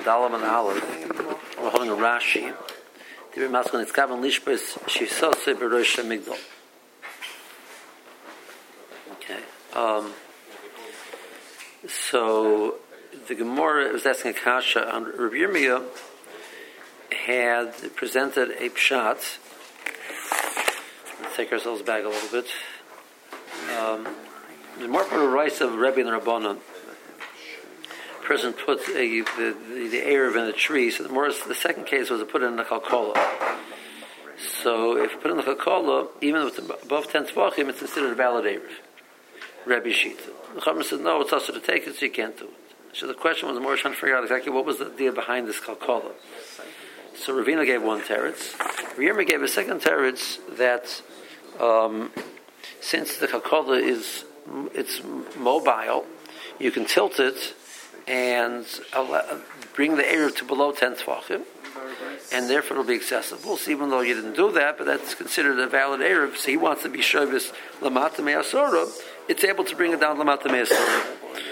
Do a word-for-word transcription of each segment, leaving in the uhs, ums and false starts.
Dalam and Aleph. We're holding a Rashi. The Masculine it's Kavan Lishbis Shisose Berosh Migdal. Okay. Um, so the Gemara was asking a kasha on Rabbi Yirmiyah had presented a pshat. Let's take ourselves back a little bit. Um, the more for the rights of Rebbe and the Rabbanon. Person put a, the the, the Erev in a tree. So the more the second case was to put it in the Kalkola. So if you put it in the Kalkola, even with above ten tvachim, it's considered a valid Erev. Rebbe Shita. The Chacham said no, it's also to take it, so you can't do it. So the question was more trying to figure out exactly what was the idea behind this Kalkola. So Ravina gave one teretz. Ravina gave a second teretz that um, since the Kalkola is it's mobile, you can tilt it and allow, bring the Erev to below ten tvachim, and therefore it'll be accessible. So even though you didn't do that, but that's considered a valid Erev, so he wants to be Shavis Lamata Me'asora, it's able to bring it down Lamata Me'asora.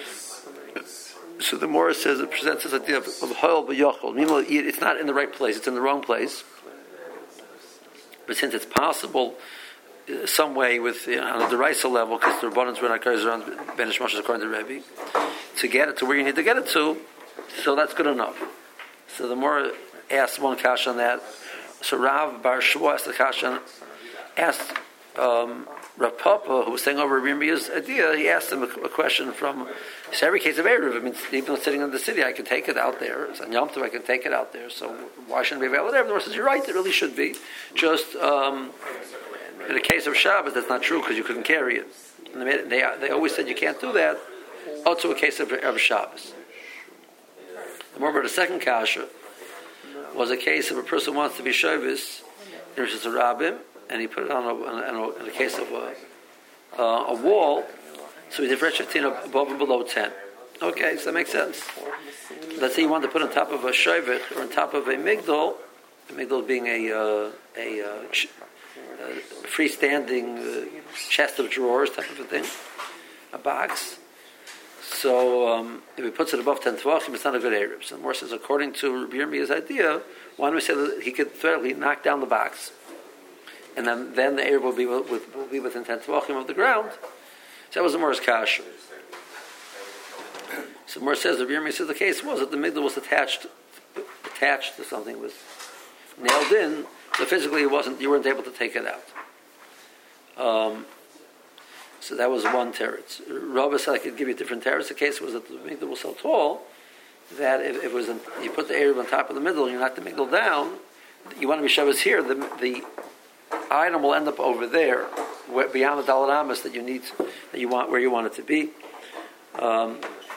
So the Morah says it presents this idea of Hoel B'Yochel. It's not in the right place, it's in the wrong place. But since it's possible uh, some way with you know, on a derisa level, because the Rabbanans were not guys around Benish Moshe according to Rebbe, to get it to where you need to get it to, so that's good enough. So the more asked one kasha on that. So Rav Bar Shua asked the kasha, asked um, Rav Papa, who was saying over Rabbi Yirmiyah's idea, he asked him a, a question from, so every case of Erev, I mean, even though it's sitting in the city, I can take it out there. It's on Yom Tov, I can take it out there, so why shouldn't it be available there? The Lord says, you're right, it really should be. Just um, in a case of Shabbos, that's not true because you couldn't carry it. And they, they, they always said you can't do that. Also a case of, of Shabbos. The more about the second kasha was a case of a person wants to be Shabbos, there's just a rabbim, and he put it on a, on a, in a case of a, uh, a wall, so he differentiates above and below ten. Okay, so that makes sense. Let's say you want to put on top of a shavich or on top of a migdal, a migdal being a, uh, a, uh, ch- a freestanding uh, chest of drawers type of a thing, a box. So um, if he puts it above ten tvachim, it's not a good Erev. So the Morah says, according to Rabbi Yirmiyah's idea, why don't we say that he could theoretically knock down the box, and then, then the Erev will be, with, will be within ten tvachim of the ground. So that was the Morah's kasha. So the Morah says, Rabbi Yirmiyah says the case was that the migdal was attached attached to something, was nailed in, so physically it wasn't, you weren't able to take it out. Um, So that was one teretz. Rabbi said I could give you different teretz. The case was that the migdal was so tall that if it was in, you put the Erev on top of the middle and you knock the migdal down, you want to be Shabbos here, the, the item will end up over there, where, beyond the Daled Amos that you need, that you want, where you want it to be. Um,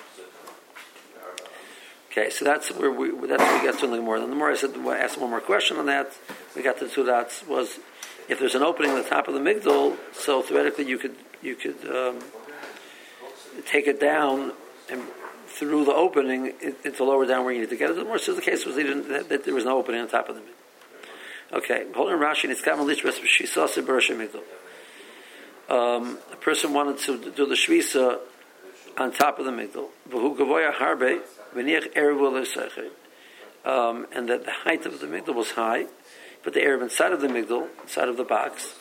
okay, so that's where we that's where we got to more. Then the more I said, I asked one more question on that. We got to the two dots was if there's an opening at the top of the migdal, so theoretically you could you could um, take it down and through the opening it, it's lower down where you need to get it. The more says the case was they didn't, that, that there was no opening on top of the migdal. Okay, holding Rashi, it's Kamal Lichbes Shisa Berosh Migdal. Um, a person wanted to do the shvisa on top of the migdal. V'hu gavoya harbe v'niach erev um, and that the height of the migdal was high. Put the erev inside of the migdal, inside of the box.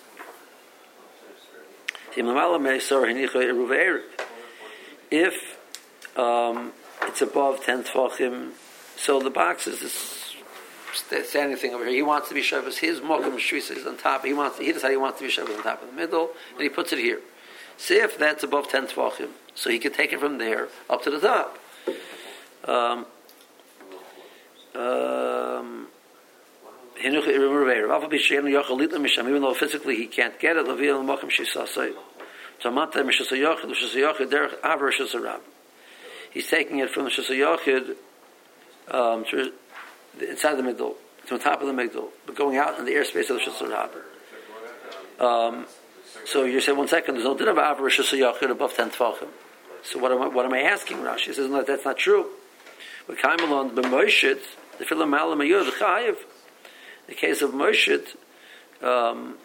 If um, it's above ten tvachim, so the box is this standing thing over here. He wants to be Shabbos. His mokum shvisa is on top. He wants. To, he decided he wants to be Shabbos on top of the middle, and he puts it here. See if that's above ten tvachim, so he can take it from there up to the top. Um, um, even though physically he can't get it, he's taking it from the Shisa um, to inside the migdal, to the top of the migdal, but going out in the airspace of the Shisa um, So you said one second, there's no din of Avar Shisa Yachid above ten tvachim. So what am I, what am I asking, Rashi? He says, no, that's not true. The case of Moshit, um,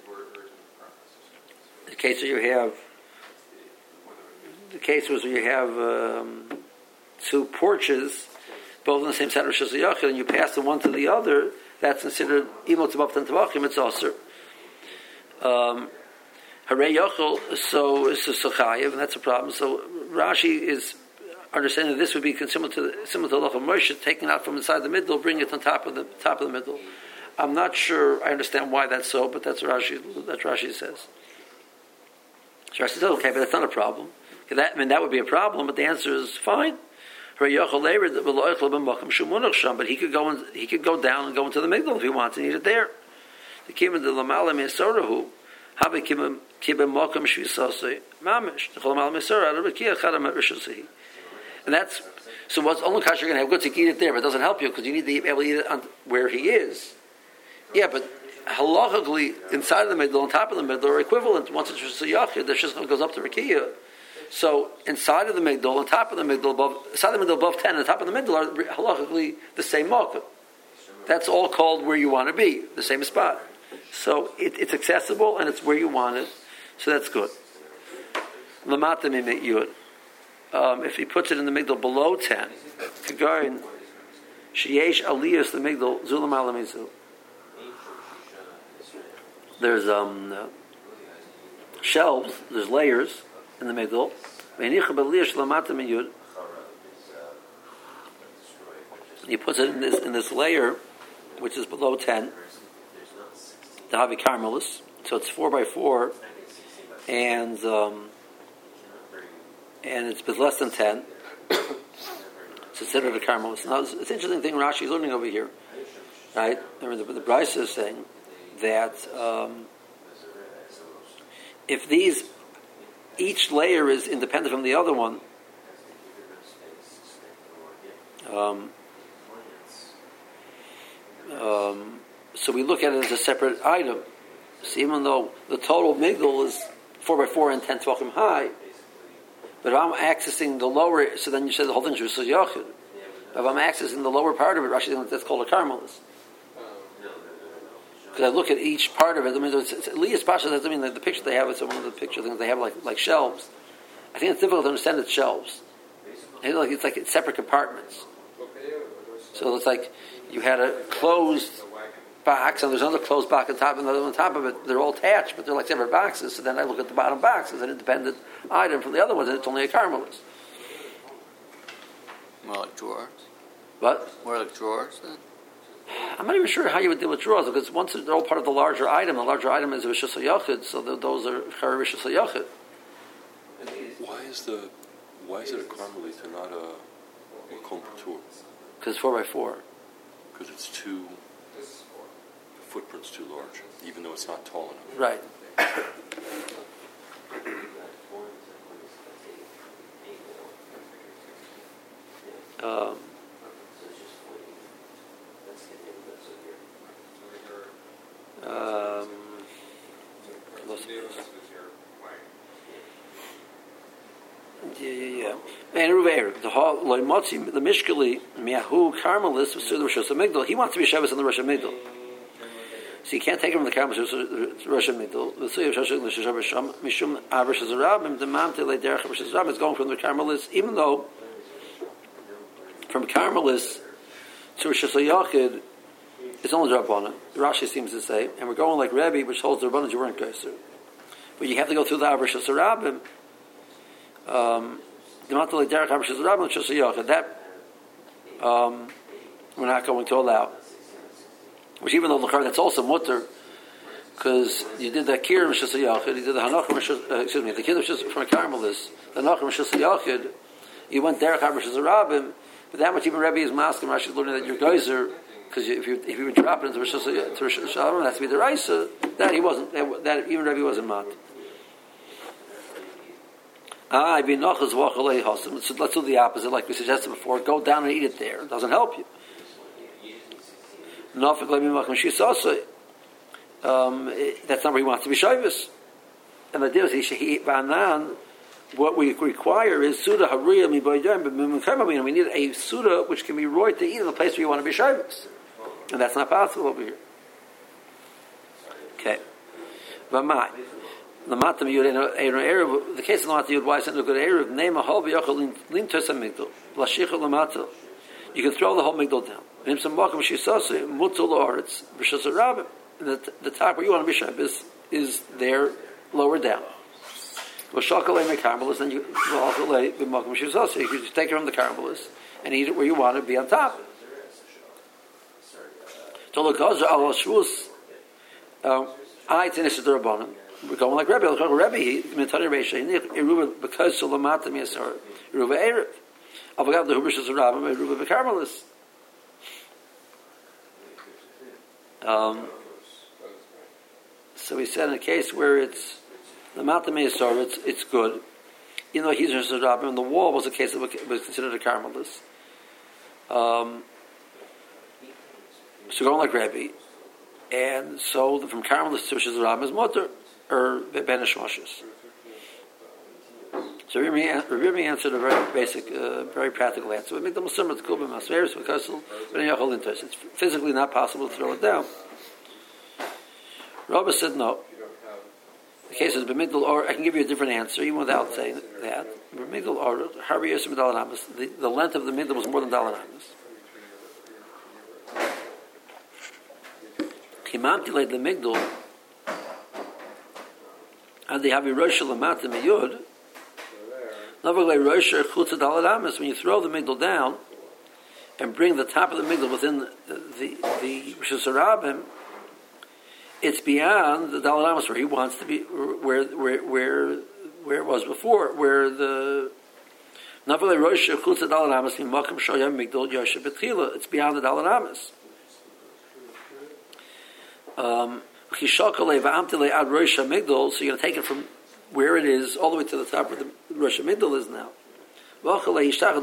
the case where you have, the case was where you have um, two porches both in the same side of Rosh Hashanah, and you pass the one to the other, that's considered, even though it's above ten Tavachim, it's also. Um, Harei Yochel, so it's a Sochayev, and that's a problem. So Rashi is understanding that this would be similar to similar to Lochel Moshe, taking out from inside the middle, bring it on top of the top of the middle. I'm not sure I understand why that's so, but that's what Rashi that's what Rashi says. So Rashi says, okay, but that's not a problem. That, I mean, that would be a problem, but the answer is fine. But he could go and he could go down and go into the migdal if he wants and eat it there. The kibbutz the lamala mesorahu have kibbutz kibbutz mokum shvisosei mamish the lamala mesora the rekia chadam rishosi. And that's so. What's only kasher you're going to have good to eat it there, but it doesn't help you because you need to be able to eat it on where he is. Yeah, but halachically inside of the middle, on top of the middle, are equivalent. Once it's just a yachid, the shizchah goes up to rekia. So inside of the migdal, on top of the migdal, above inside the middle above ten, and the top of the middle are halachically the same makom. That's all called where you want to be, the same spot. So it, it's accessible and it's where you want it. So that's good. Lamata mimit yud. Um, if he puts it in the migdal below ten, kagarin sheyesh aliyas the migdal zulam alamizu. There's um, uh, shelves. There's layers in the middle. He puts it in this in this layer, which is below ten. The Havi Carmelis, so it's four by four, and um, and it's less than ten. It's considered a Carmelis. Now, it's, it's an interesting thing Rashi is learning over here, right? I mean, the, the Brisa is saying that um, if these each layer is independent from the other one. Um, um, so we look at it as a separate item. So even though the total migdal is four by four and ten tvachim high, but if I'm accessing the lower, so then you said the whole thing is yachid. If I'm accessing the lower part of it, Rashi thinks that's called a carmelis. Because I look at each part of it. I mean, it's, it's, Elias Pasha doesn't mean that the picture they have is one of the picture things they have like like shelves. I think it's difficult to understand it's shelves. It's like it's like it's separate compartments. So it's like you had a closed box and there's another closed box on top and another on top of it. They're all attached, but they're like separate boxes. So then I look at the bottom box as an independent item from the other ones, and it's only a carmelis. More like drawers. What? More like drawers then? I'm not even sure how you would deal with drawers because once they're all part of the larger item, the larger item is a Rishus HaYachid, so those are Chari Rishus HaYachid. Why is the why is it a carmelit and not a Makom Patur? Because it's four by four. Because it's too the footprint's too large, even though it's not tall enough. Right. um, Um, yeah, yeah, yeah. And Ruvair, the Loimotzi, the Mishkali, Miyahu, Carmelis, the Rosh Hashanah. He wants to be Shabbos in the Rosh Hashanah. So you can't take him from the Carmelis to the Rosh Hashanah. The Suya Shashik, the Shabbat Mishum, Abrish Zarabim, the Mamte, Lederach, Abrish Zarabim is going from the Carmelis, even though from Carmelis to Rosh Hashanah, it's only Drabbana. Rashi seems to say, and we're going like Rebbe, which holds the Drabbana you weren't Geiser. But you have to go through the Abrish Hasarabim. Um, that um, we're not going to allow. Which even though the that's also mutter, because you did that Kirim Shasayachid, you did the Hanachim, uh, excuse me, the Kirim from a Carmelis, the Hanachim Shasayachid, you went Derech Abrish Hasarabim, but that much even Rebbe is masking, Rashi is learning that you're Geiser. Because if you if you would drop it into Rosh Hashanah, it has to be the Raisa. That he wasn't. That, that even Rebbe wasn't mat. Ah, be nochas wachalei hasim. So let's do the opposite, like we suggested before. Go down and eat it there. It doesn't help you. Nafik lemi machem shisasei. Um, that's not where he wants to be shaivus. And the deal is he he banan. What we require is suda hariya mi b'yayim, but we need a suda which can be roy to eat in the place where you want to be shaivus. And that's not possible over here. Okay. V'mai. The matam yud erev. The case of the matam yud. Why is it no good erev? Name a hol v'yochel lin tosam migdal. Lashichel l'matal. you can throw the whole migdal down. And some welcome shisase mutul oritz b'shas rabim. The the top where you want to be shabbos is there, lower down. Well, shakalei mekarmelis, then you shakalei b'makom shisase. You can just take it from the karmelis and eat it where you want to be on top. So the cause of Allah shvus, I tenis the rabbanim. We're going like Rebbe. Rebbe, he mentally Reisha. He Eruva because Sulamat Miasar Eruva Erev. Avagav the Hubrishas Rabbim Eruva Bekarmelis. Um. So he said in a case where it's the Mata Miasar, it's it's good. You know, he's a Rabbim, and the wall was a case that was considered a Carmelis. Um. So going like Rebbe, and so from Carmelis to Rishas Rabbim is Mutter. Or banish washes. So Rabbi answered a very basic, uh, very practical answer. It's physically not possible to throw it down. Rabbi said no. The case is b'migdal or I can give you a different answer even without saying that. B'migdal or the the length of the migdal was more than dalan amas. Kimamti the migdal. And they have a rosh lamata miyud. When you throw the migdal down and bring the top of the migdal within the the, the Rishus Harabim, it's beyond the dalaramas where he wants to be, where where where where it was before, where the navalei rosh chutz dalaramas in makom shoyam migdal yoshe betchila. It's beyond the dalaramas. Um. So you're going to take it from where it is all the way to the top where the Rosh Migdal is now. So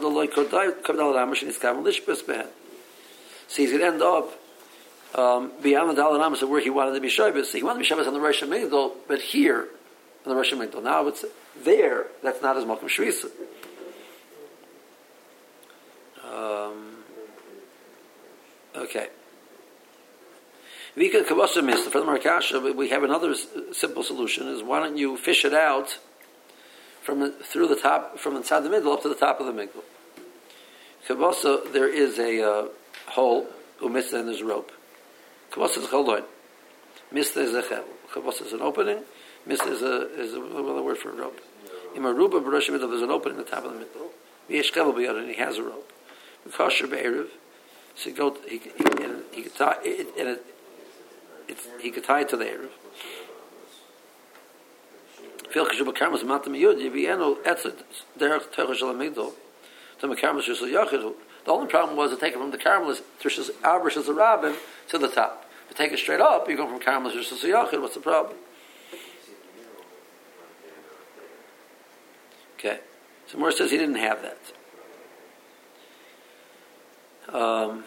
he's going to end up um, beyond the Dalai of where he wanted to be Shabbos. So he wanted to be Shabbos on the Rosh Migdal, but here on the Rosh Migdal. Now it's there. That's not as Malkum Shvisa. Um, okay. We could for the Markasha, we have another simple solution: is why don't you fish it out from through the top, from inside the middle up to the top of the migdal. Kavasa, there is a uh, hole, umista, and there's a rope. Kavasa is choldoin, mista is a chevel. Kavasa is an opening, mista is a is another word for a rope. In Maruba Baruch middle, there's an opening at the top of the middle. V'yesh chevel b'yad, and he has a rope. Kosher be'erev, so he go he he, he could tie it, and it. It's, he could tie it to the Erev. The only problem was to take it from the Karmelis to Rabbim to the top. To take it straight up, you go from Karmelis to Yachid. What's the problem? Okay. So Mor says he didn't have that. Um,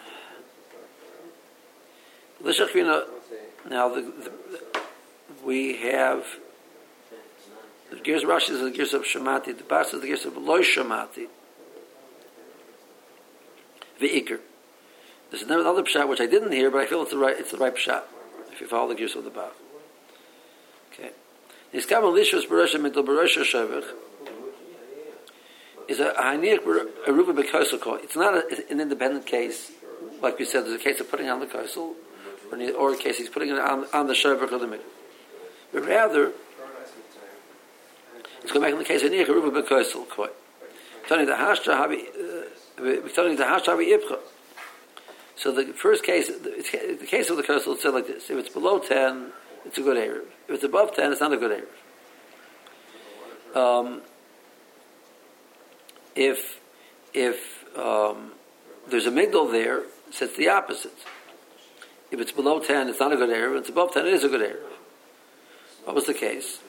Now the, the, we have the gears of Rashi is the gears of Shemati, the Bas is the gears of Loi Shemati, the Iker. There's another pshat which I didn't hear, but I feel it's the right it's the right pshat if you follow the gears of the Bas. Okay. Niskam Lishus Barosha Middle Barosha Shavich is a Haniach Aruba Bekosel. It's not a, an independent case, like we said. There's a case of putting on the kosel. Or in case he's putting it on, on the shavach of the middle. But rather, it's going back in the case of Nich Ruba Bekosel. Tony the Hashtra Habi, Tony the Hashtra Habi Ibcha. So the first case, the, the case of the kosel, it's said like this: if it's below ten, it's a good erev. If it's above ten, it's not a good erev. Um, if if um, there's a migdal there, so it's the opposite. If it's below ten, it's not a good erev. If it's above ten, it is a good erev. What was the case?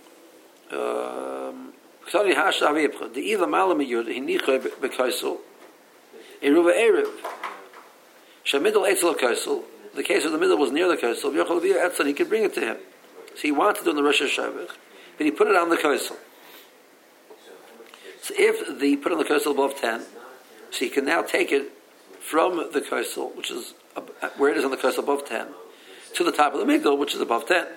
Um, the either malam yud hinicha bekaisel eruva erev. Shamidol etzel kaisel. The case of the middle was near the kaisel. Yochel via etzel. He could bring it to him. So he wanted to do in the Rosh Hashanah, but he put it on the kaisel. So if the put on the kaisel above ten, so he can now take it from the kaisel, which is where it is on the kaisel above ten, to the top of the migdal, which is above ten.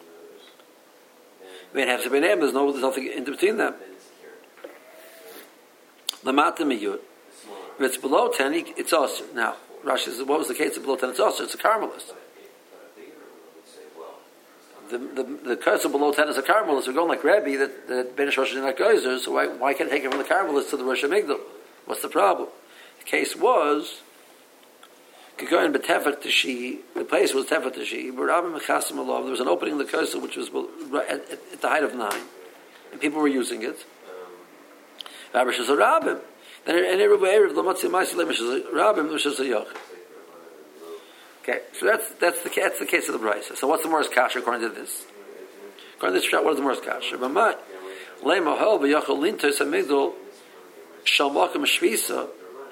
When have been there's no there's nothing in between them. Lamata miyud. If it's below ten, it's also. Now, Rashi says, what was the case of below ten? It's also. It's a carmelist. The the the cursor below ten is a carmelist. We're going like Rebbe that that Benish Rosh is not geyser. So why why can't I take it from the carmelist to the Rosh Migdal? What's the problem? The case was Gegoyin b'Tefet Tishi. The place was Tefet Tishi. B'Rabim Mechasim Alov. There was an opening in the cursor which was at, at, at the height of nine, and people were using it. Rabbi says Rabim. Then in every area of the Matzah Ma'asilem says Rabim, which is a Yoch. Okay, so that's that's the that's the case of the Brisa. So what's the Morris Kasha according to this? According to this shot, what is the Morris Kasha? B'mai le'ma hol b'yachol lintos hamigdol shal makom shvisa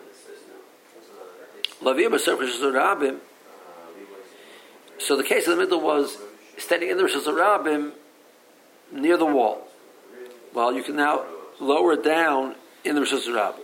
laviyah b'serv rabim. So the case of the middle was standing in the Rosh Hashanah near the wall. Well, you can now lower it down in the Rosh Hashanah.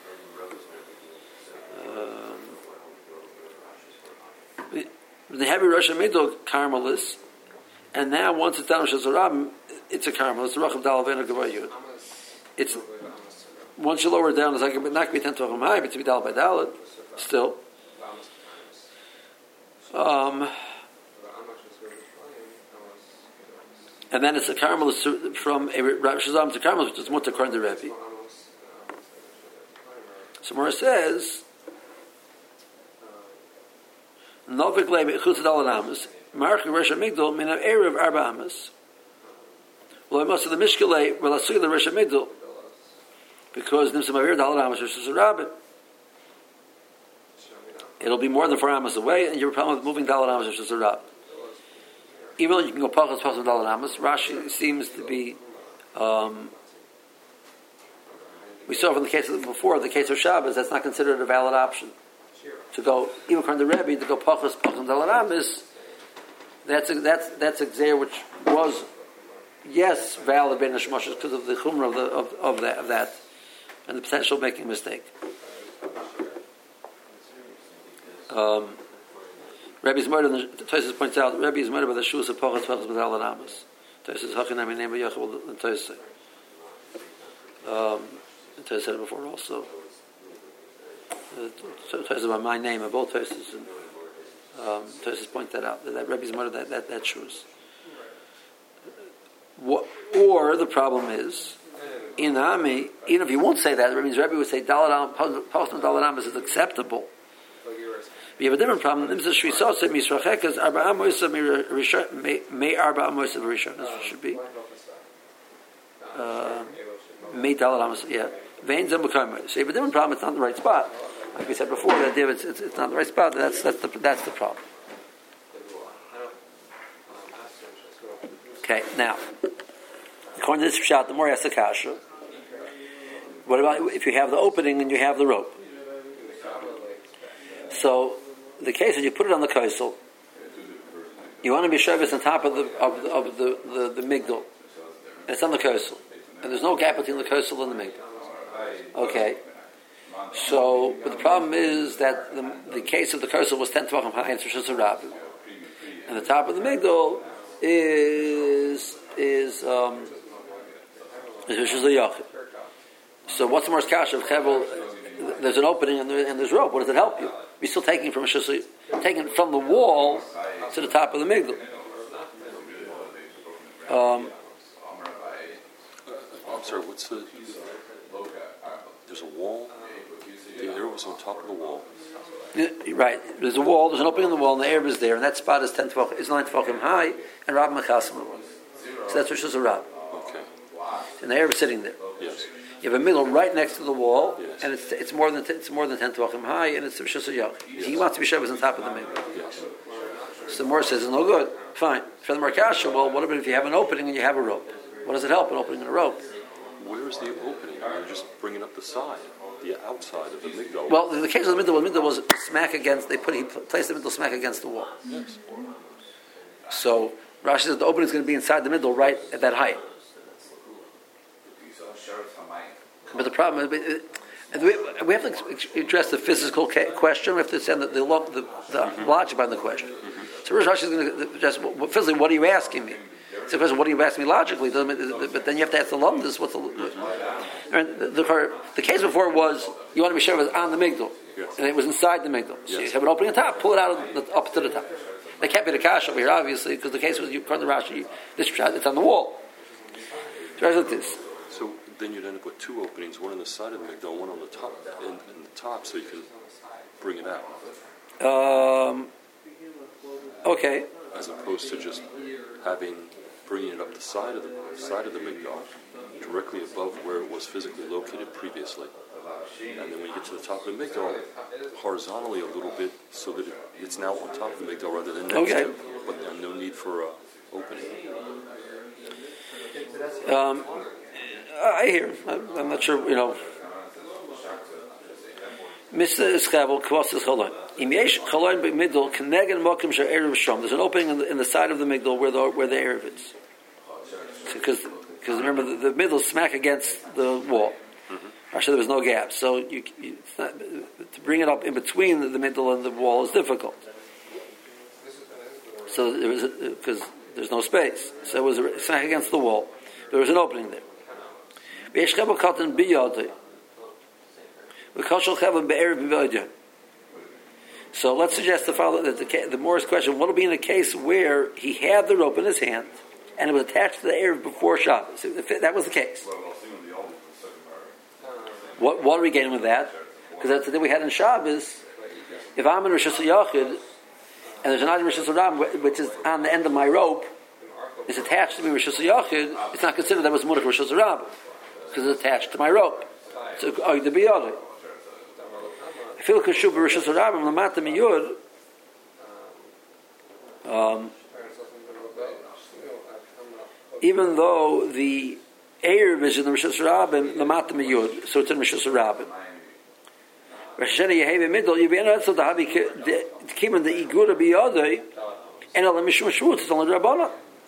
The heavy Rosh Hashanah Carmelis, and now once it's down Rosh Hashanah, it's a Carmel. It's the Racham Dal Avena Gabayud. It's once you lower it down, it's like not going to be ten tvachim high, but to be Dal by Dalet still. Um, and then it's a Carmel from a Rosh Hashanah to Carmel, which is more to according to Rebbe. So Mora says. Novik lebe chutz dalad amas, march Rosh Migdal min erev arba amas. Well, I must have the mishkele well asuy the Rosh Migdal because nimsam avir dalad amas Rosh Hashanah. It'll be more than four amas away, and you have a problem with moving dalad amas Rosh Hashanah. Even though you can go pachas pachas dalad amas, Rashi seems to be. Um, we saw from the case of before, the case of Shabbos, that's not considered a valid option. To go, even according to Rebbe, to go pachas pachas dalad amas, that's a, that's that's a gzeir which was yes valid ben hashmoshes because of the chumrah of, the, of, of that of that and the potential of making a mistake. Um, Rebbe's murder. The Tosfos points out Rebbe's murder by the shuas of pachas pachas dalad amas. Tosfos hachanami name Yachol and Tosfos. Um, Tosfos said it before also. Tosfos about my name, of both Tosfos, and um, Tosfos point that out. That Rebbe's murder, that that that shoes. What, or the problem is in Ami, even if you won't say that, that means Rebbe would say Daladam Postam Daladam is acceptable. We have a different problem. This is Shvisose Misrachekas Arba Amoisa May Arba Amoisa Rishon. That's what it should be. May Daladam, yeah. Veins and Mukamah. So you have a different problem. It's not in the right spot. Like we said before, that it's, it's, it's not the right spot. That's that's the that's the problem. Okay, now according to this shot, the more has the kasha. What about if you have the opening and you have the rope? So the case is you put it on the kaisel. You want to be shavus on top of the of the of the, the, the migdal. And it's on the kaisel, and there's no gap between the kaisel and the migdal. Okay. So, but the problem is that the, the case of the cursor was ten tvachim high and Rosh Hashanah, and the top of the migdal is is um, is Rosh Hashanah. So, what's the more kasha of Chevel? There's an opening and, there, and there's rope. What does it help you? You're still taking from Rosh Hashanah, taking from the wall to the top of the migdal. Um, I'm sorry. What's the? There's a wall. The air was on top of the wall. Right. There's a wall. There's an opening in the wall, and the air is there, and that spot is ten tvachim, is nine tvachim high, and Rab Mechasim. So that's Rosh Hashanah. Okay. And the air is sitting there. Yes. You have a middle right next to the wall, yes. and it's it's more than it's more than ten tvachim high, and it's Rosh Hashanah. Yes. He wants to be shavus on top of the middle. Yes. So the Mor says it's no good. Fine. For the Markasha, well, what about if you have an opening and you have a rope? What does it help? An opening and a rope. Where is the opening? You're just bringing up the side. The outside of the migdal. Well, in the case of the migdal, the migdal was smack against. They put he placed the migdal smack against the wall. Yes. So Rashi says the opening is going to be inside the middle, right at that height. But the problem is, we have to address the physical question. We have to send the the, the, the mm-hmm. logic behind the question. Mm-hmm. So Rashi is going to address well, physically. What are you asking me? So, question, what do you ask me logically? But then you have to ask the lumdus. What's the the, the the case before was you want to be sure it was on the migdal, yes. and it was inside the migdal. So yes. You have an opening on top, pull it out of the, up to the top. They can't be the kash over here, obviously, because the case was you cut the Rashi. This it's on the wall. So like this. So then you'd end up with two openings, one on the side of the migdal, one on the top, in, in the top, so you can bring it out. Um. Okay. As opposed to just having bringing it up the side of the side of the migdal, directly above where it was physically located previously, and then when you get to the top of the migdal, horizontally a little bit, so that it, it's now on top of the migdal rather than next okay. to, but there's no need for a opening. Um, I hear. I'm not sure. You know. Mister Ischavel Kvos is Cholon. Im Yesh Cholon b'Migdal Keneged Mokim Shel Erev Shom. There's an opening in the, in the side of the Migdal where the where the Erev is. Because because remember the, the Migdal smack against the wall. Mm-hmm. Actually, there was no gap, so you, you it's not, to bring it up in between the, the Migdal and the wall is difficult. So there was because there's no space, so it was a smack against the wall. There was an opening there. Yesh Cholon Katan Biyodei. So let's suggest the follow that the, the Morris question: what will be in a case where he had the rope in his hand and it was attached to the Erev before Shabbos? That was the case. What what are we getting with that? Because that's the thing we had in Shabbos. If I'm in Rosh Hashanah and there's an item Rosh Hashanah which is on the end of my rope, is attached to me Rosh Hashanah, it's not considered that was Munich Rosh Hashanah because it's attached to my rope. So oh, the biyod. Fil kashu b'Rosh Hashanah l'mata miyud. Um, even though the Erev is in the Rosh Hashanah l'mata miyud, so it's in Rosh Hashanah. Rosh Hashanah yehev middle. You be enough so the habi came in the igura biyodei, and all the mishum shvut is only Rabbana.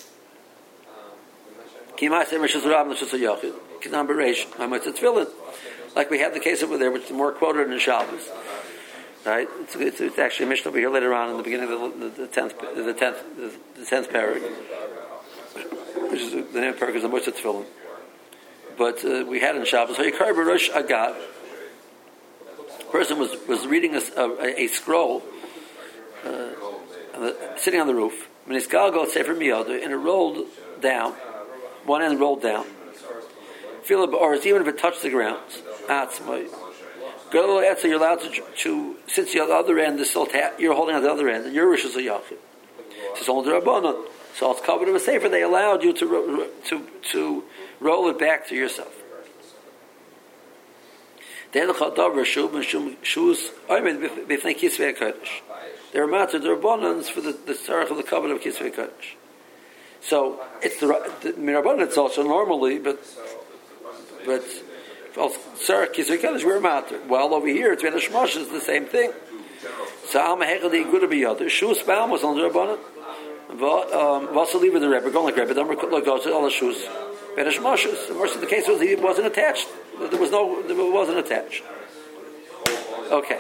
Kimas em Rosh Hashanah l'Rosh Hashanah. Kinam bereish. Mamatz tefillin. Like we have the case over there, which is more quoted in Shabbos, right? It's, it's, it's actually a mission over here later on in the beginning of the, the tenth, the tenth, the tenth paragraph, which is the name of the paragraph is the Moshe Tefillin. But uh, we had in Shabbos, Hayikar Baruch Agad. Person was was reading a, a, a scroll, uh, sitting on the roof. When his galgal sefer miyad, and it rolled down, one end rolled down. Feel it, or even if it touched the ground. Atzmai. Go to so you're allowed to, to since the other end is still ta- you're holding on the other end, and your Rosh Hashanah. It's only the Rabbanon, so it's covered in a sefer. They allowed you to ro- to to roll it back to yourself. They're matter the Rabbanons for the the tzarech of the covenant of Kisvei Kodesh. So it's the the Mirabbanon. It's also normally, but but. Well, sir, Kisvei Kodesh, we're matter. Well, over here, it's been a shmosh, it's the same thing. So, Alma Hechel the Igura Biyad. Shus Baum was on the Rabbanon. Vasa leave the Rebbe, going like Rebbe, don't go to all the shoes. Ben a shmosh. The worst of the case was he wasn't attached. There was no, it wasn't attached. Okay.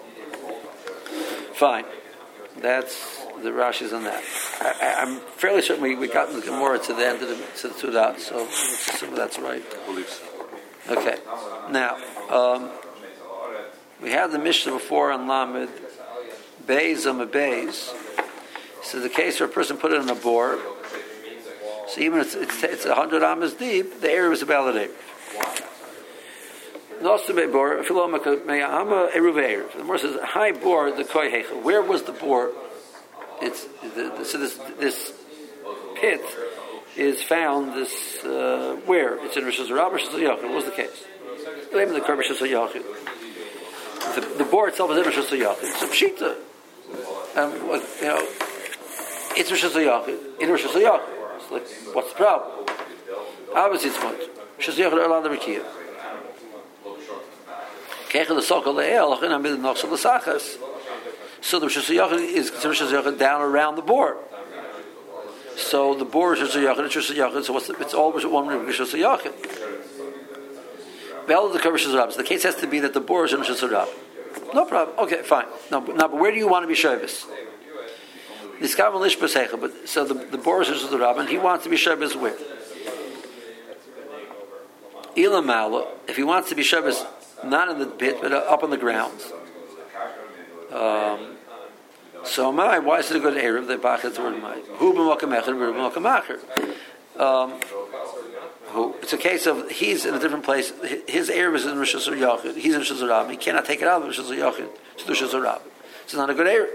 Fine. That's the Rashi's on that. I, I, I'm fairly certain we, we got more to the end of the, to the Tudat, so let's assume that's right. I believe so. Okay, now um, we had the Mishnah before on Lamed Beis on Beis. So the case where a person put it in a bore. So even if it's it's a hundred amas deep, the area is a valid area. The Gemara says high bore the koi heichel. Where was the bore? It's the, so this this pit is found this uh, where it's in Rosh Hashanah. Rosh Hashanah. What was the case? The name of the Rosh Hashanah. The, the board itself is in Rosh Hashanah. It's a pshita. Um, you know, it's Rosh Hashanah. In Rosh Hashanah. It's like, what's the problem? Obviously, it's good. Rosh Hashanah are allowed to rekia. Keichel the sokol le'el achin amid nochsel l'sachas. So the Rosh Hashanah is Rosh Hashanah down around the board. So the bor is Rosh Hashanah, it's Rosh Hashanah, so what's the, it's all one Rosh Hashanah. Bell of the Rosh Hashanah. So the case has to be that the bor is in Rosh Hashanah. No problem. Okay, fine. No, no, but where do you want to be Shabbos? But so the the bor is the Rav, and he wants to be Shabbos where? Ilamalo, if he wants to be Shabbos not in the pit but up on the ground. Um, so my why is it a good Erev? The Bach is the word my. Who b'malkam echad, who b'malkam acher. Um, who? It's a case of he's in a different place. His Erev is in Rosh Hashanah. He's in Rosh Hashanah. He cannot take it out of Rosh Hashanah to Rosh Hashanah. It's not a good Erev.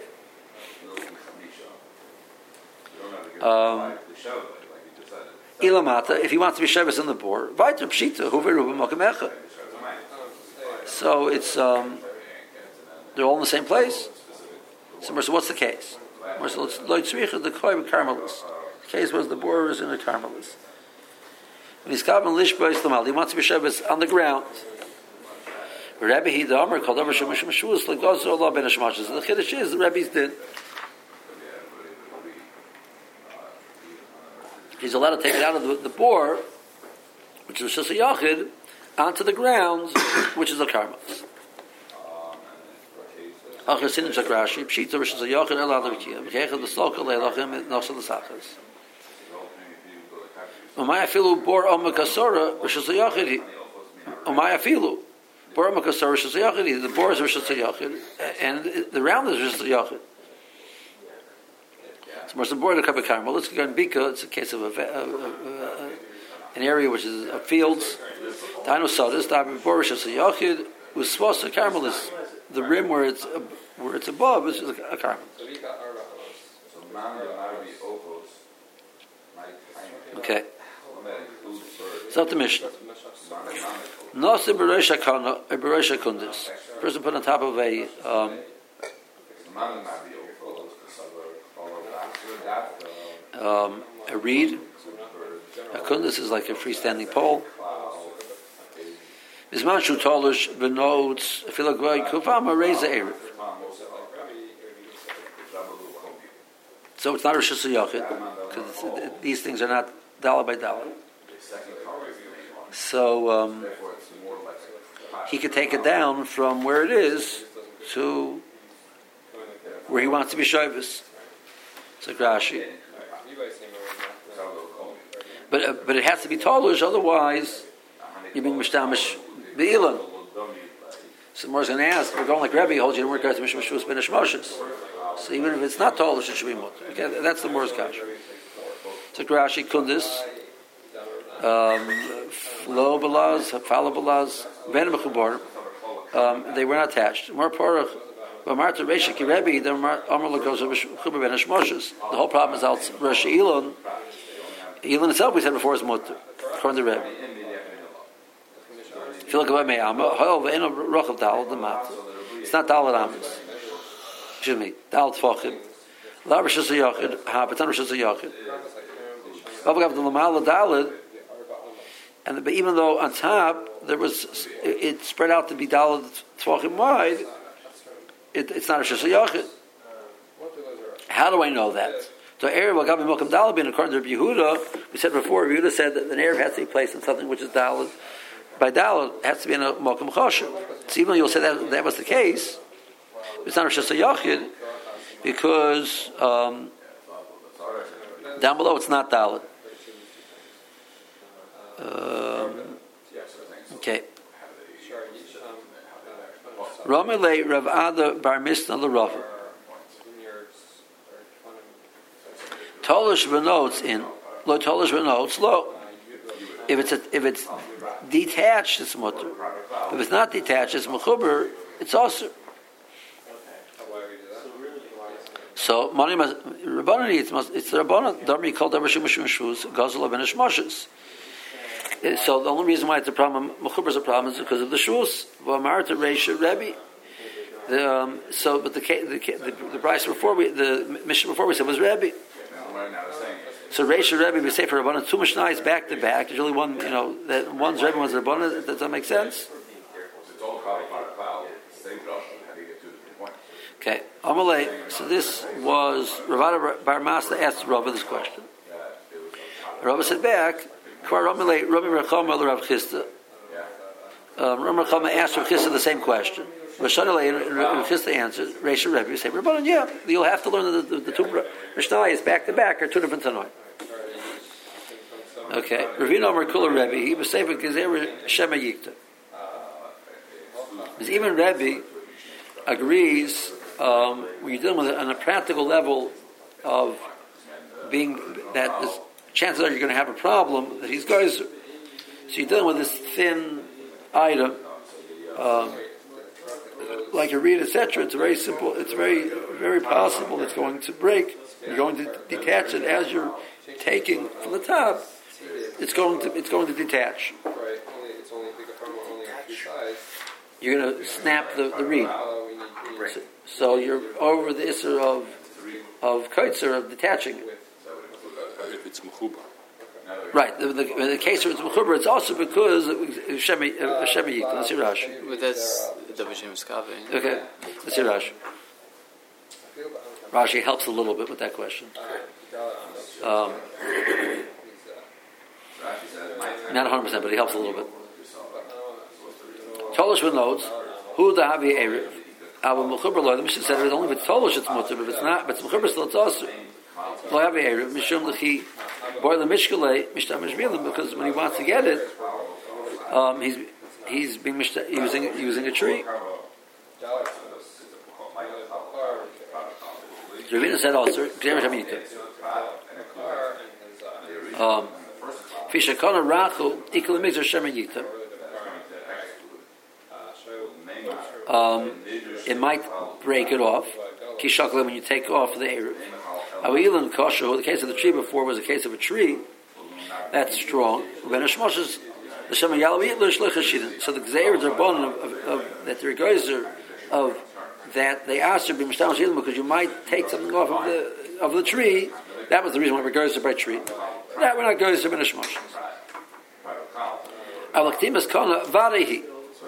Um, Ilamata, if he wants to be Shabbos in the bor, Vaiter Pshita, Huveru b'malkam echad. So it's um, they're all in the same place. So, so what's the case? So it's Loitzricha the Koy Carmelis. The case was the bor is in a Carmelis. When he's Kavan Lishba Islamal, he wants to be Shabbos on the ground. Rabbi Hidamar called over Shemish Meshus like Gozer Allah ben Hashmashas. The Chiddush is the Rebbe's did. He's allowed to take it out of the, the bor, which is just a Yachid, onto the ground, which is the Carmelis. Achasin and Chakrashi, Pshita, which is a Yachid, El Adavikiyah, V'chechad V'slokal, Le'elachim, Nosal L'Sachas. Umay Afilu, Bor Omakasora, which is a Yachid. Umay Afilu, Bor Omakasora, which is a Yachid. The bor is which is a Yachid, and the round is which is a Yachid. So, most important to cover Carmel. Let's go in Bika. It's a case of a, a, a, a, an area which is a fields. Dino Sodas, Dabi Borish is a Yachid. Was supposed to Carmel is the rim where it's uh, where it's above is a, a Carmel. Okay. So the Mishnah. Nosim Bereisha Kana, Bereisha Kundis. Person put on top of a. Um, Um, a reed. A kundus is like a freestanding pole. Bisman shu tolish benotes filagvay kufam a reza erev. So it's not a Rosh Hashanah because these things are not dollar by dollar. So um, he could take it down from where it is to where he wants to be Shabbos. So Rashi. But uh, but it has to be tolish, otherwise you're being mishtamish be'ilan. So Mor's going to ask, we're going like Rebbe holds you to work out to mishmashus ben hashmoshes. So even if it's not tolish, it should be mut. Okay, that's the Mor's kash. So Rashi kundis, flow balaz, fala balaz, ben mechubar. They were not attached. More porach. But Marta Reisha Ki Rebbe, the Amar goes over Chuba ben Hashmoshes. The whole problem is out Rosh Elon. Elon itself, we said before, is mutter, according to Rebbe. Feel like about me, I'm a hell of a roch of Dal, the mat. It's not Dal Ramis. Excuse me, Dal Tfachim. La Rosh Hashanah, Ha, but not Rosh Hashanah. Vavagav the Lamal Dalid, and even though on top there was, it spread out to be Dal Tfachim wide. It, it's not a Rosh Hashanah. How do I know that? So Erev Agabi Milkam Dalabin, according to Rabbi Yehuda, we said before, Rabbi Yehuda said that an Erev has to be placed in something which is Dalad. By Dalad, it has to be in a Milkam Choshev. So even though you'll say that that was the case, it's not a Rosh Hashanah because um, down below it's not Dalad. Um, okay. Ramele Rav Ada Bar Misna LaRav. Tolish v'notes in lo tolish v'notes lo. If it's a, if it's detached, it's mutter. If it's not detached, it's mechuber. It's also. So money must rabbanon. It's must. It's the rabbanon. Darmi called davar shumush mishus gazel ben hashmoshes. So the only reason why it's a problem, mechuber is a problem, is because of the shus. V'amar to Reisha Rebbe. The, um, so, but the the the, the price before we the mission before we said was Rebbe. So Reisha Rebbe, we say for Rabbanan, two Mishnayos back to back. There's only one, you know, that one's Rebbe, one's Rabbanan. Does that make sense? Okay, Amalei. So this was Ravada Bar Masda asked Rabba this question. Rabba said back, Kvar Amalei Rabbi Rechama Rav Chisda. Rabbi Rechama asked Rav Chisda the same question. Rav Chisda answers, Reisha Rebbe, you say, Rabbanan, yeah, you'll have to learn that the, the, the two Mishnayos back to back are two different Tanoi. Okay, Ravina Omer Kula Rebbe, he was saying Gezer Shema Yikta. Because even Rebbe agrees um, when you're dealing with it on a practical level of being that is, chances are you're going to have a problem that he's going to. So you're dealing with this thin item, um, like a reed, et cetera. It's very simple. It's very, very possible it's going to break. You're going to detach it as you're taking from the top. It's going to. It's going to detach. You're going to snap the, the reed. So, so you're over the issue of of kaitzer, of detaching it. If it's mechuba. Right. The, the, in the case where it's mechuba, it's also because shemi shemi yikta. Let's see Rashi. But that's the B'Shem Skavin. Okay. Let's see Rashi. Rashi helps a little bit with that question. Um, not one hundred percent, but he helps a little bit. Tolish notes who the havi erev. Our mechuba lo. The Mishnah said it's only if it's tolish it's mutter, but if it's not, but it's mechuba still it's also. Lo havi erev mishum lechi boy the mishkalei mishtamish milim, because when he wants to get it, um, he's he's being mishta, using using a tree. Ravina said also Gzemer Shamita. Um, Fishakana Rachel equal mixer Shemayita. Um, it might break it off. Kishakla when you take off the eruv. Awilan kosher. The case of the tree before was a case of a tree. That's strong. When a shmoshes the shemayalavi l'shlichashidim. So the gzeirus are born of, of, of that the regards of that they asked to be mishtam shidim because you might take something off of the of the tree. That was the reason why we goes to by tree. That we're not goes to ben shmoshes. Alaktimas kana varehi.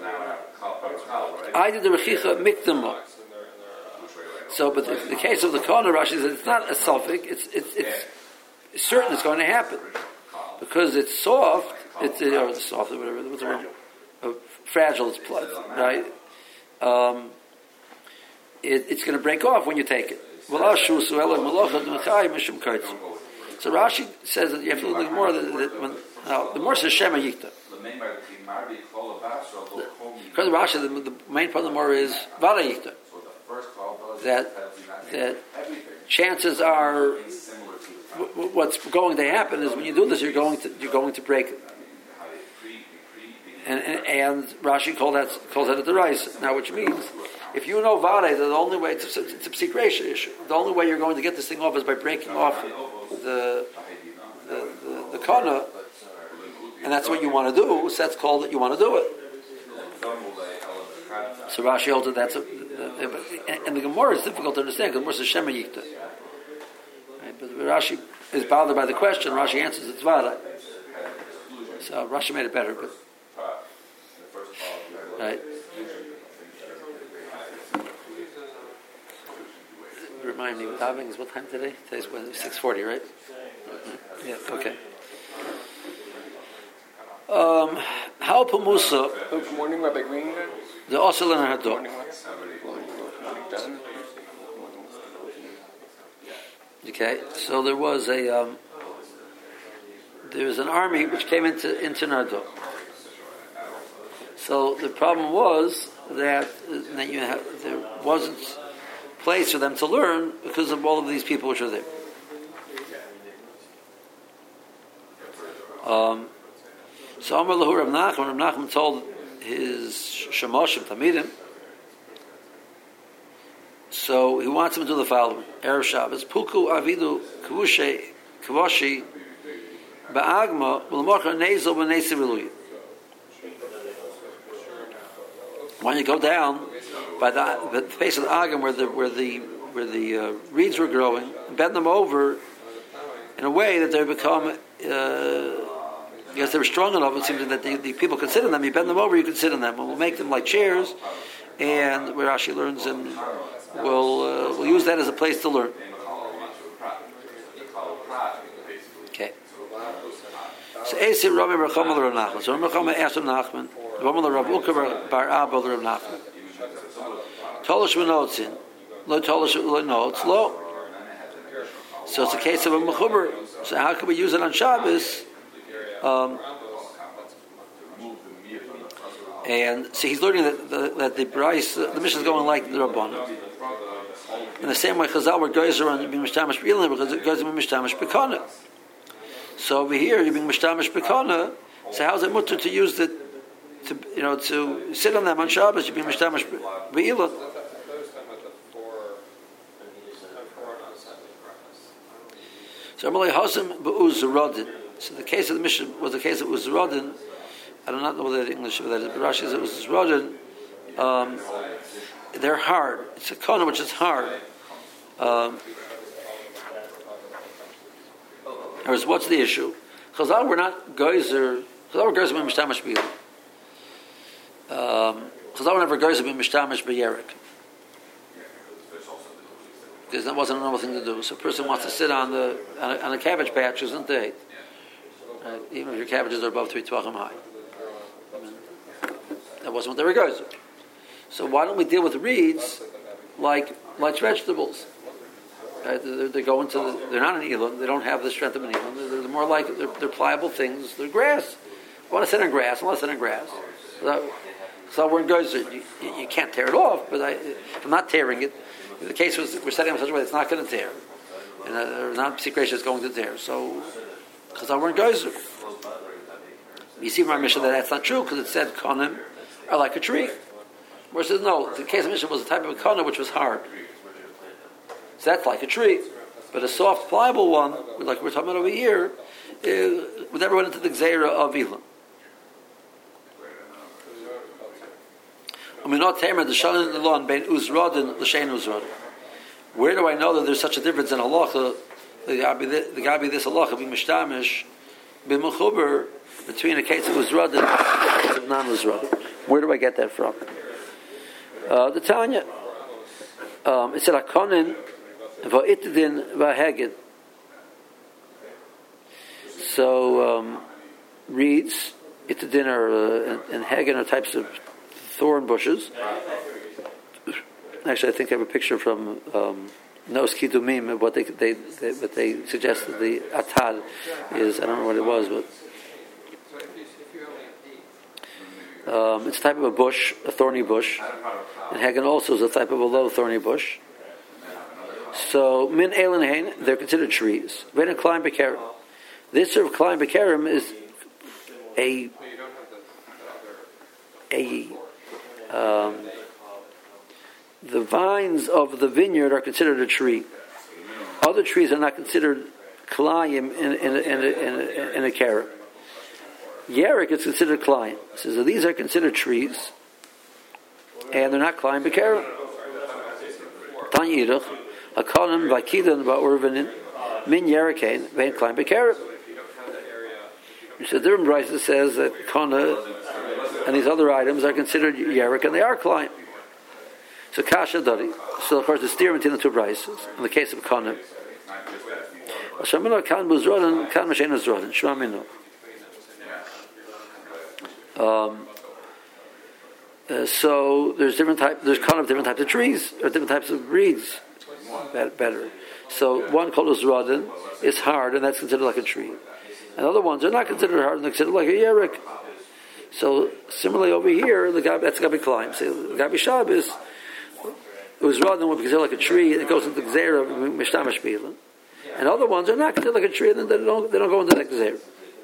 I did the rechicha mikdama. So, but the, the case of the Kona, Rashi says it's not a suffix. It's it's it's certain it's going to happen because it's soft. It's or it's soft or whatever. What's the word? Uh, fragile. It's pl- right. Um, it, it's going to break off when you take it. So Rashi says that you have to look more that, that when now the more says Shema Yikta. Because Rashi, the, the main part of the more is Vada Yikta. That that chances are w- what's going to happen is when you do this, you're going to you're going to break it. And and, and Rashi calls that calls that a derisa. Now, which means if you know Vada, that the only way it's a, it's a psikresha issue. The only way you're going to get this thing off is by breaking off the the the, the kana. And that's what you want to do, so that's called that you want to do it. So Rashi holds that that's a, a, and the Gemara is difficult to understand because the Gemara says Shema Yikta. Right? But Rashi is bothered by the question. Rashi answers it's Vada. So Rashi made it better, but right. Remind me, diving is what time today? Today's Wednesday, six forty, right? Yeah. Okay. Um, how Musa? Good morning, Rabbi Green. The Osel and Hador. Okay, so there was a um, there was an army which came into into Nardo. So the problem was that, that you have, there wasn't place for them to learn because of all of these people which are there. Um, So Amar Lahu Rav Nachman, Rav Nachman told his Shemoshim Tamidim, so he wants him to do the following. Erev Shabbos, Puku Avidu Kavushe Kavashi Ba'agma V'Lamocha Nezel V'Nesi V'Luyi. When you go down by the, the face of the Agam where the where the where the uh, reeds were growing, bend them over in a way that they become uh, because they were strong enough, it seems that the, the people could sit in them. You bend them over, you can sit in them. And we'll make them like chairs, and where Rashi learns, and we'll uh, we'll use that as a place to learn. Okay. So Eisir Rami Bar Chama Rav Nachman. So Rav Chama asked Rav Nachman, Rav Rav Uka Bar Abba Rav Nachman. Tolish v'notzin. Lo tolish v'notz. Lo. So it's a case of a mechuber. So how can we use it on Shabbos? Um, and so he's learning that the, that the Bryce, the mission is going like the Rabbanan. In the same way, Chazal were geyser on being mishtamish b'ilin because it goes being mishtamish b'kana. So over here, you're being mishtamish b'kana. So how's it mutter to use the, to you know, to sit on them on Shabbos? You're being mishtamish b'ilin. So Amalei Hasim b'uz Rodin. So the case of the mission was the case of Uz Rodin. I do not know whether the English of that is, but Rashi says it was Rodin. Um, they're hard. It's a kana which is hard. Um, or is, what's the issue? Chazal were not geyser. Chazal were geyser b'mishtamish b'ilin. Um, Chazal were never geyser b'mishtamish b'yerik. Because that wasn't a normal thing to do. So a person wants to sit on the on a, on a cabbage patch, isn't it? Uh, even if your cabbages are above three tvachim high. I mean, that wasn't what they were going to. So why don't we deal with reeds like like vegetables? Uh, they're, they're going to the, they're not an elam. They don't have the strength of an elam. They're, they're more like they're, they're pliable things. They're grass. I want to sit on grass. I want to sit on grass. So, so we're going to you, you can't tear it off. But I, I'm not tearing it. The case was we're setting up such a way it's not going to tear, and uh, not secretion is going to tear. So, because I weren't geyser. You see from our mission that that's not true because it said konim are like a tree. Where it says no, the case of mission was a type of a kana which was hard. So that's like a tree, but a soft, pliable one, like we're talking about over here, uh, would never went into the gzeira of Elam. Where do I know that there's such a difference in halacha? The gabi this halacha be mishtamish be mechuber between a case of uzradin and a case of non-uzradin. Where do I get that from? Uh, the Tanya. Um, it said akonin va'itidin va'heged. So um, reeds, itidin are uh, and, and heged are types of thorn bushes. Actually, I think I have a picture from um, Nos Kidumim of what they, they, they what they suggested the atad is. I don't know what it was, but um, it's a type of a bush, a thorny bush, and Hagen also is a type of a low thorny bush. So min elin hain, they're considered trees. Ven and klein bekerim. This sort of klein bekerim is a a Um, the vines of the vineyard are considered a tree. Other trees are not considered klayim in, in, in, in, in, in a carrot. Yerik is considered klayim. So these are considered trees, and they're not klayim b'kerem. Tan yidach, hakalim v'kidan v'urvanin min yerikain vein klayim b'kerem. So the different Brisa says that kana and these other items are considered yerik, and they are klayim. So kasha dari. So of course the steer between the two Brises. In the case of kana, Shamino kan buzrodan kan mashen uzrodan shramino. Um. Uh, so there's different type. There's kind of different types of trees or different types of reeds. Better. So one called uzrodan is hard, and that's considered like a tree. And other ones are not considered hard, and they're considered like a yerik. So similarly over here, the guy that's Gabi Klein. So the Gabi Shabbos, it was rather than what considered like a tree, it goes into the Gzeira of Mishtamash B'ilin. And other ones are not considered like a tree, and they don't they don't go into the Gzeira.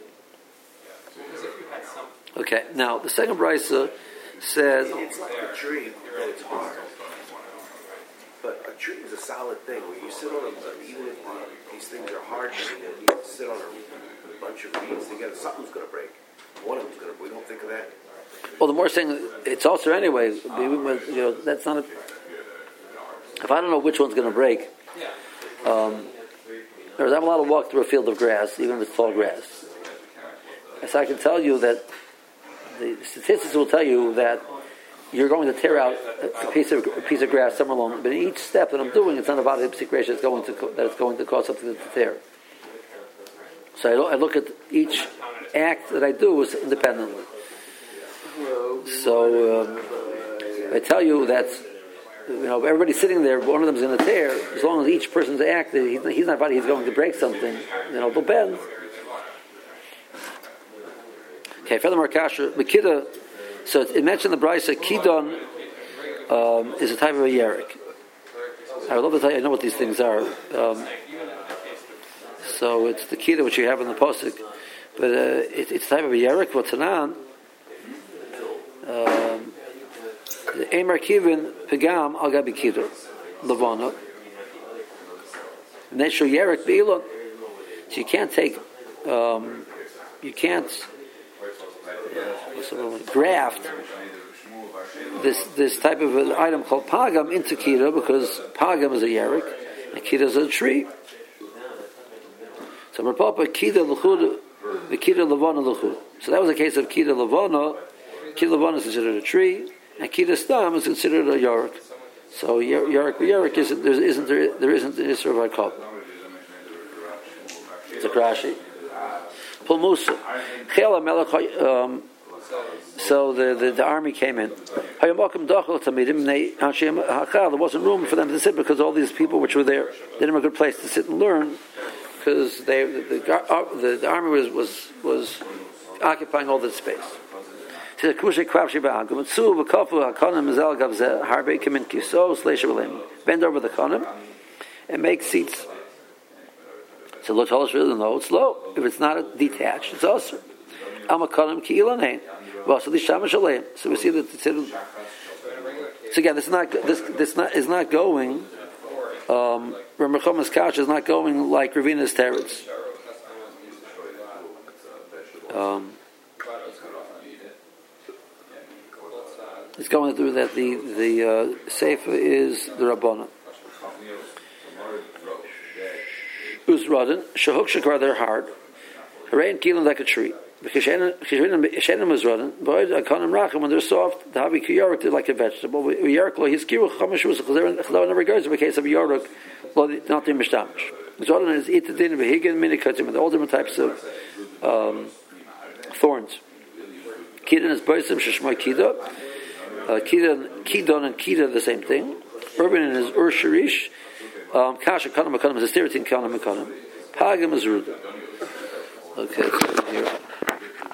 Okay, now the second Brisa said it's like a tree, but it's hard. But a tree is a solid thing. Where you sit on them, even if these things are hard, you sit on a bunch of reeds together, something's going to break. One of them's going to. We don't think of that. Well, the more saying it's also anyway. You know, that's not. A, if I don't know which one's going to break, um, there's I'm allowed to walk through a field of grass, even if it's tall grass. And so I can tell you that the statistics will tell you that you're going to tear out a piece of a piece of grass somewhere along. But in each step that I'm doing, it's not about secretion. It's going to that it's going to cause something to tear. So I look at each act that I do is independently. So um, I tell you that you know, everybody's sitting there, one of them's going to tear. As long as each person's active, he's, he's not fighting, he's going to break something. You know, they'll bend. Okay, furthermore, kasha, Makida. So it mentioned the Brisa, Kidon um, is a type of a Yerik. I would love to tell you, I know what these things are. Um, so it's the Kida which you have in the Pasuk. But uh, it, it's a type of a Yerik, what's Tanan. Um, Eimer Kivin, Pegam, Al Gabi Kida, Lavana. Nesho Yerik Beilon. So you can't take, um, you can't graft this this type of an item called pagam into kida, because pagam is a yerik and kida is a tree. So Rapapa kida l'chud, the kida levana l'chud. So that was a case of kida levana. Kida levana is considered a tree, and kida stam is considered a yerik. So yerik yerik isn't there isn't there, there isn't an isra of our It's a Rashi. Pul Musa. Um, so the, the, the army came in. There wasn't room for them to sit because all these people which were there, they didn't have a good place to sit and learn, because they the, the, the, the army was, was was occupying all this space. Bend over the konim and make seats. So lo tolish really no, it's low. If it's not detached, it's also. Am a konim ki ilanein. Well, so the shamash aleim. So we see that it's. So again, this is not this this not is not going. Um, Ramachomas Kash is not going like Ravina's teretz. Um, it's going through that the the uh, sefer is the Rabbana. Uzradin, Shahuk Shakar, their heart, Harain Keelan like a tree. Because Shenim was running, but I can't rachim when they're soft, the Habi Kiyarik did like a vegetable. Yariklo, his Kiru Chamash was Chazar never goes in the case of Yaruk, not the Mishtamish. Zradin is Itadin, Behigin, Minikatim, and all different types of um, thorns. Kidan is Boisim, Shashmai Kida. Kidan, Kidon, and Kida, the same thing. Urban is Ur Sharish. Um, Kasha Kanam Kanam is a Stiratin Kanam Kanam. Pagam is Ruda. Okay, so here.